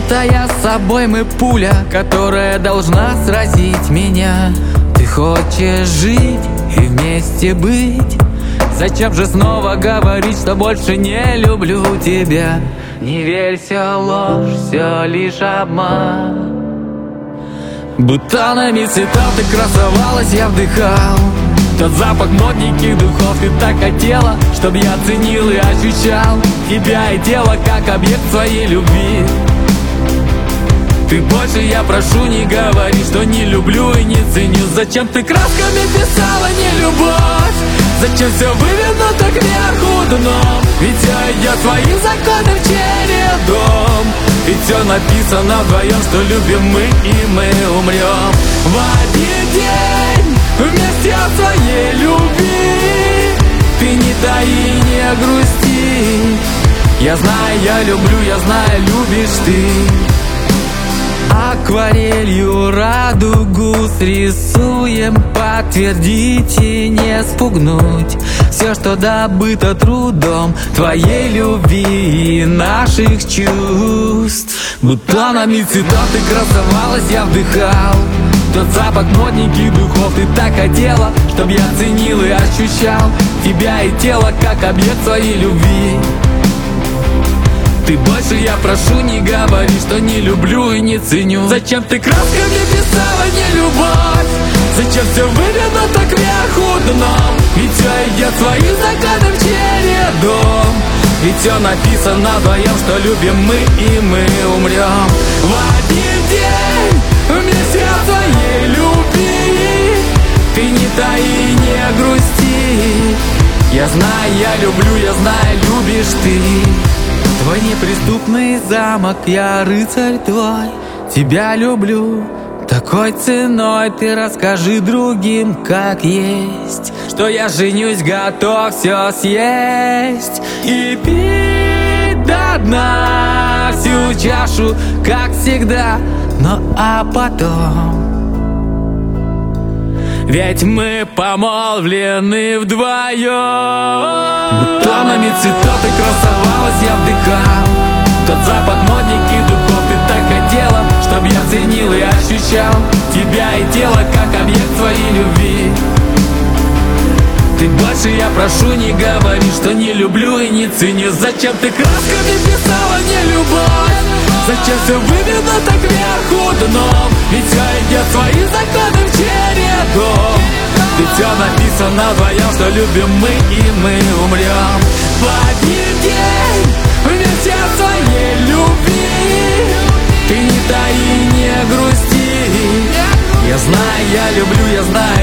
Убитая собой мы пуля, которая должна сразить меня. Ты хочешь жить и вместе быть? Зачем же снова говорить, что больше не люблю тебя? Не верь, все ложь, все лишь обман. Бутонами цветов ты красовалась, я вдыхал тот запах модненьких духов. Ты так хотела, чтоб я ценил и ощущал тебя и тело как объект своей любви. Ты больше, я прошу, не говори, что не люблю и не ценю. Зачем ты красками писала не любовь? Зачем все вывернуто кверху дном? Ведь все идет своим законом чередом. Ведь все написано вдвоем, что любим мы и мы умрем в один день вместе от своей любви. Ты не таи, не грусти. Я знаю, я люблю, я знаю, любишь ты. Акварелью радугу срисуем, подтвердить и не спугнуть все, что добыто трудом твоей любви и наших чувств. Бутонами цветов ты красовалась, я вдыхал тот запах модненьких духов. Ты так хотела, чтоб я ценил и ощущал тебя и тело как объект своей любви. Ты больше, я прошу, не говори, что не люблю и не ценю. Зачем ты красками писала не любовь? Зачем все вывернуто кверху дном? Ведь все идет своим законом чередом. Ведь все написано вдвоем, что любим мы и мы умрем в один день вместе от своей любви. Ты не таи, не грусти. Я знаю, я люблю, я знаю, любишь ты. Твой неприступный замок, я рыцарь твой. Тебя люблю такой ценой. Ты расскажи другим, как есть, что я женюсь, готов все съесть и пить до дна всю чашу, как всегда. Ну а потом, ведь мы помолвлены вдвоем. Бутонами цветов ты красовалась, я вдыхал тот запах модненьких духов. Ты так хотела, чтоб я ценил и ощущал тебя и тело как объект своей любви. Ты больше, я прошу, не говори, что не люблю и не ценю. Зачем ты красками писала не любовь? Зачем все вывернуто кверху дном? Ведь все идет своим законом чередом. Ведь все написано вдвоем, что любим мы и мы умрем в один день вместе от своей любви. Ты не таи, не грусти. Я знаю, я люблю, я знаю,